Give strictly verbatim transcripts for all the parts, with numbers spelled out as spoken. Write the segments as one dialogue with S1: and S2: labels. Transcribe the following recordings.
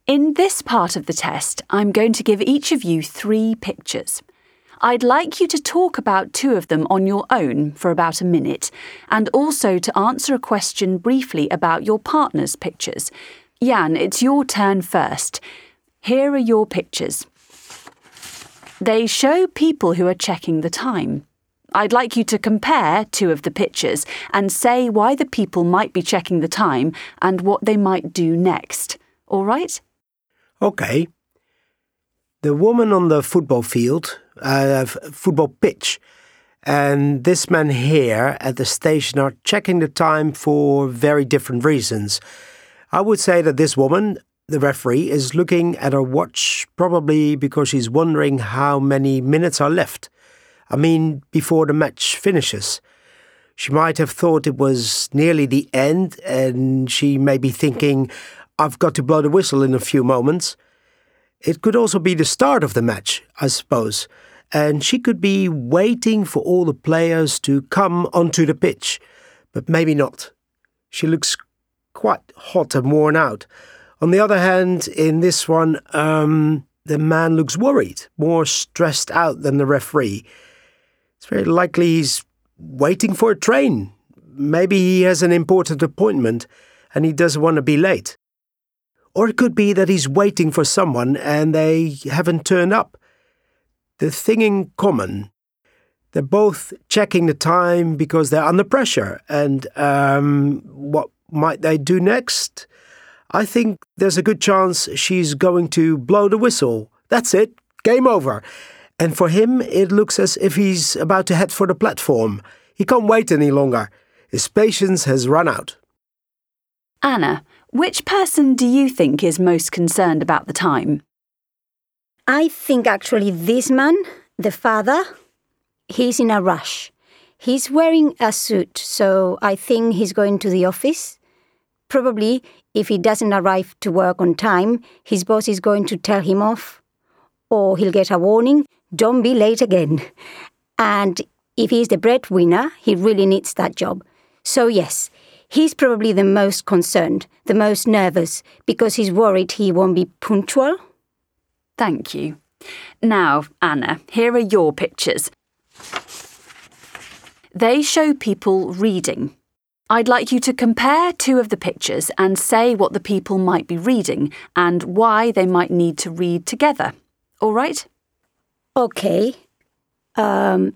S1: In this part of the test, I'm going to give each of you three pictures. I'd like you to talk about two of them on your own for about a minute, and also to answer a question briefly about your partner's pictures. Jan, it's your turn first. Here are your pictures. They show people who are checking the time. I'd like you to compare two of the pictures and say why the people might be checking the time and what they might do next. All right?
S2: Okay. The woman on the football field, uh, football pitch, and this man here at the station are checking the time for very different reasons. I would say that this woman, the referee, is looking at her watch probably because she's wondering how many minutes are left. I mean, before the match finishes. She might have thought it was nearly the end and she may be thinking, I've got to blow the whistle in a few moments. It could also be the start of the match, I suppose, and she could be waiting for all the players to come onto the pitch, but maybe not. She looks quite hot and worn out. On the other hand, in this one, um, the man looks worried, more stressed out than the referee. It's very likely he's waiting for a train. Maybe he has an important appointment and he doesn't want to be late. Or it could be that he's waiting for someone and they haven't turned up. The thing in common, they're both checking the time because they're under pressure. And um, what might they do next? I think there's a good chance she's going to blow the whistle. That's it. Game over. And for him, it looks as if he's about to head for the platform. He can't wait any longer. His patience has run out.
S1: Anna, which person do you think is most concerned about the time?
S3: I think actually this man, the father, he's in a rush. He's wearing a suit, so I think he's going to the office. Probably, if he doesn't arrive to work on time, his boss is going to tell him off. Or he'll get a warning, don't be late again. And if he's the breadwinner, he really needs that job. So yes, he's probably the most concerned, the most nervous, because he's worried he won't be punctual.
S1: Thank you. Now, Anna, here are your pictures. They show people reading. I'd like you to compare two of the pictures and say what the people might be reading and why they might need to read together. All right?
S3: Okay. Um,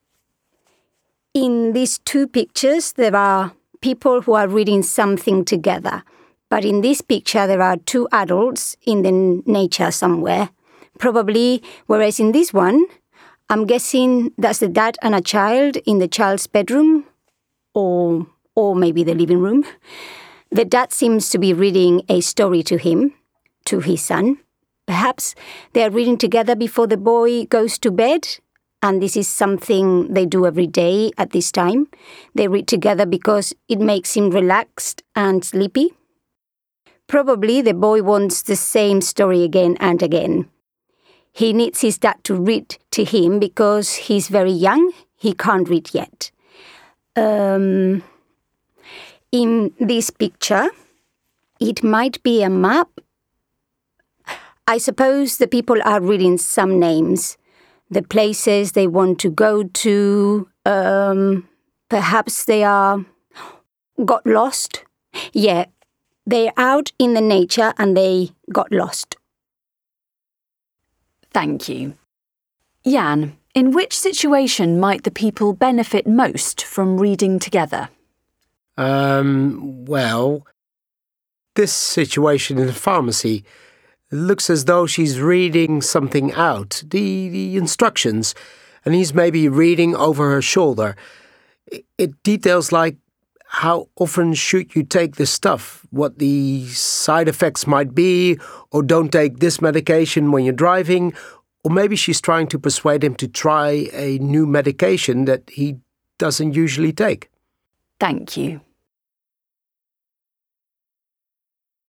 S3: in these two pictures, there are people who are reading something together. But in this picture, there are two adults in the nature somewhere. Probably, whereas in this one, I'm guessing that's the dad and a child in the child's bedroom or... or maybe the living room. The dad seems to be reading a story to him, to his son. Perhaps they are reading together before the boy goes to bed, and this is something they do every day at this time. They read together because it makes him relaxed and sleepy. Probably the boy wants the same story again and again. He needs his dad to read to him because he's very young. He can't read yet. Um... In this picture, it might be a map. I suppose the people are reading some names, the places they want to go to. Um, perhaps they are got lost. Yeah, they're out in the nature and they got lost.
S1: Thank you. Jan, in which situation might the people benefit most from reading together?
S2: Um, well, this situation in the pharmacy looks as though she's reading something out, the, the instructions, and he's maybe reading over her shoulder. It, it details like how often should you take this stuff, what the side effects might be, or don't take this medication when you're driving, or maybe she's trying to persuade him to try a new medication that he doesn't usually take.
S1: Thank you.